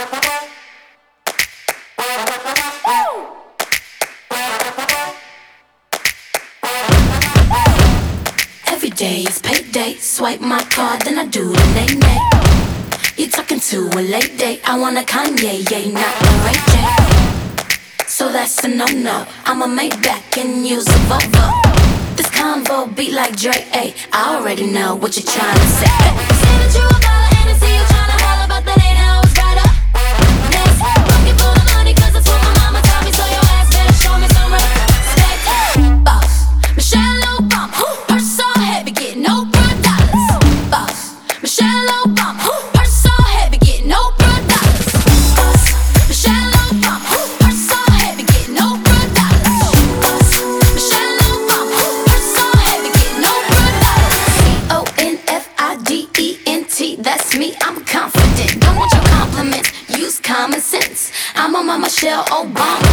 Every day is payday. Swipe my card, then I do the nay-nay. You talking to a late date. I want a Kanye, yeah, not a Ray J. So that's a no-no. I'ma make back and use a Volvo. This convo beat like Dre, ayy. I already know what you're trying to say. Say that you a baller and I see you trying to holler, but that ain't how it's right up. Next, looking for the money, cause that's what my mama taught me. So your ass better show me some respect. Boss, Michelle Obama, purse so heavy, get no $1. Boss, Michelle Obama, purse so heavy, get no $1. Boss, Michelle Obama, purse so heavy, get no $1. Boss, Michelle Obama, purse so heavy, get no $1. CONFIDENT, that's me, I'm confident. Don't want your compliments, use common sense. I'm on my Michelle Obama.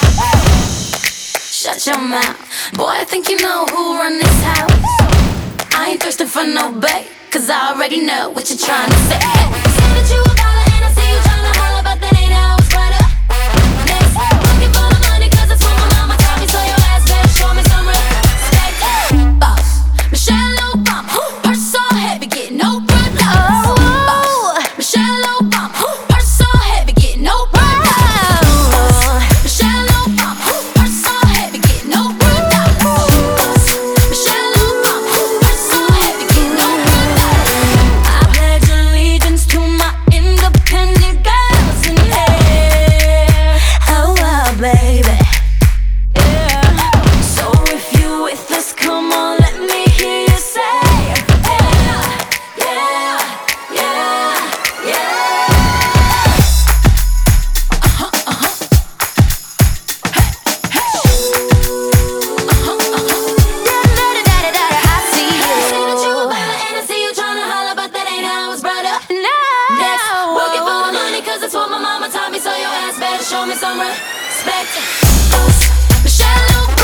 Shut your mouth, boy, I think you know who run this house. I ain't thirsting for no bait, cause I already know what you're trying to say. Say that you a baller and I see you trying to holler, but that ain't how it's right up. Next, looking for the money, cause that's what my mama taught me. So your ass better show me some respect. Boss, Michelle Obama, purse so heavy, get no $1. Boss, Michelle Obama, purse so heavy, get no $1. Boss, Michelle Obama, purse so heavy, get no $1. Boss, Michelle Obama, purse so heavy, get no $1. I pledge allegiance to my independent girls in here. Oh, wow, baby. Yeah. So if you with us, come on, let me hear you say, yeah, yeah, yeah, yeah. I see you. Say that you a baller and I see you tryna holler, but that ain't how it's brought up. No. Next, working for my money, cause that's what my mama taught me. So your ass better show me some respect. Boss, Michelle Obama.